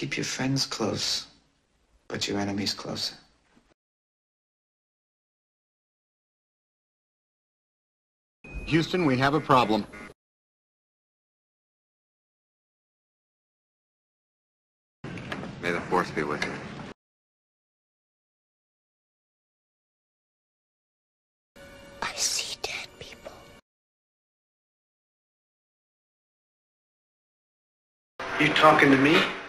Keep your friends close, but your enemies closer. Houston, we have a problem. May the force be with you. I see dead people. You talking to me?